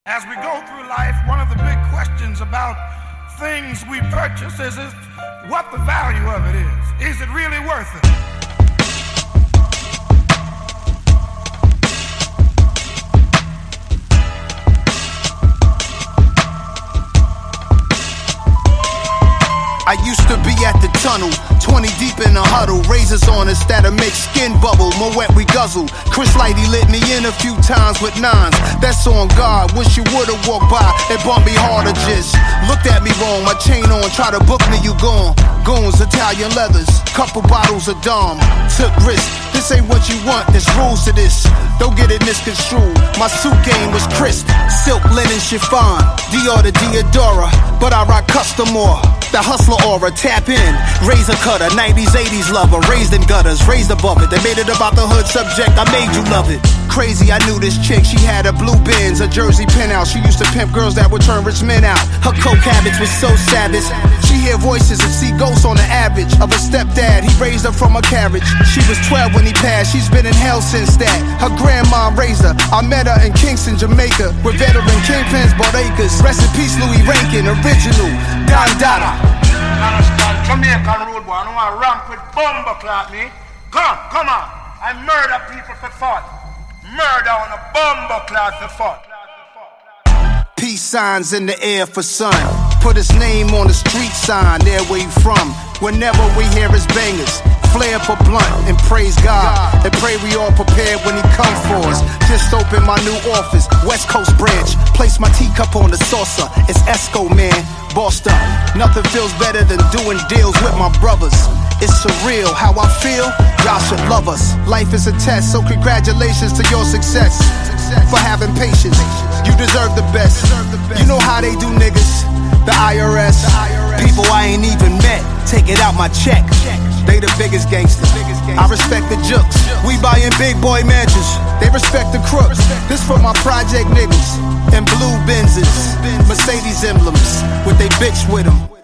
As we go through life, one of the big questions about things we purchase is what the value of it is. Is it really worth it? I used to be at the tunnel, 20 deep in a huddle. Razors on us that'll make skin bubble. Moet we guzzle. Chris Lighty lit me in a few times with nines. That's on God. Wish you would've walked by and bumped me harder. Just looked at me wrong. My chain on, try to book me, you gone. Goons, Italian leathers, couple bottles of Dom. Took risks. This ain't what you want. There's rules to this. Don't get it misconstrued. My suit game was crisp. Silk, linen, chiffon. Dior to Diodora, but I rock custom more. The hustler aura, tap in. Razor cutter, 90s, 80s lover. Raised in gutters, raised above it. They made it about the hood subject, I made you love it. Crazy, I knew this chick, she had a blue Benz, a Jersey penthouse. She used to pimp girls that would turn rich men out. Her coke habits was so savage. She hear voices and see ghosts on the average. Of a stepdad, he raised her from a carriage. She was 12 when he passed, she's been in hell since that. Her grandma raised her. I met her in Kingston, Jamaica, where veteran kingpins bought acres. Rest in peace, Louis Rankin, original Don Dada. Jamaican road boy, I don't want to ramp with bumper clock me. Come on. I murder people for fun. Murder on a bumper clock for fun. Peace signs in the air for sun. Put his name on the street sign, there where you from. Whenever we hear his bangers, flare up a blunt and praise God. And pray we all prepared when he comes for us. Just opened my new office, West Coast branch. Place my teacup on the saucer. It's Esco, man, bossed up. Nothing feels better than doing deals with my brothers. It's surreal how I feel, y'all should love us. Life is a test, so congratulations to your success. For having patience, you deserve the best. You know how they do niggas, the IRS. People I ain't even met, take it out my check. They the biggest gangsters. I respect the jooks. We buyin' big boy mansions. They respect the crooks. This for my project niggas and blue Benzes, Mercedes emblems with they bitch with them.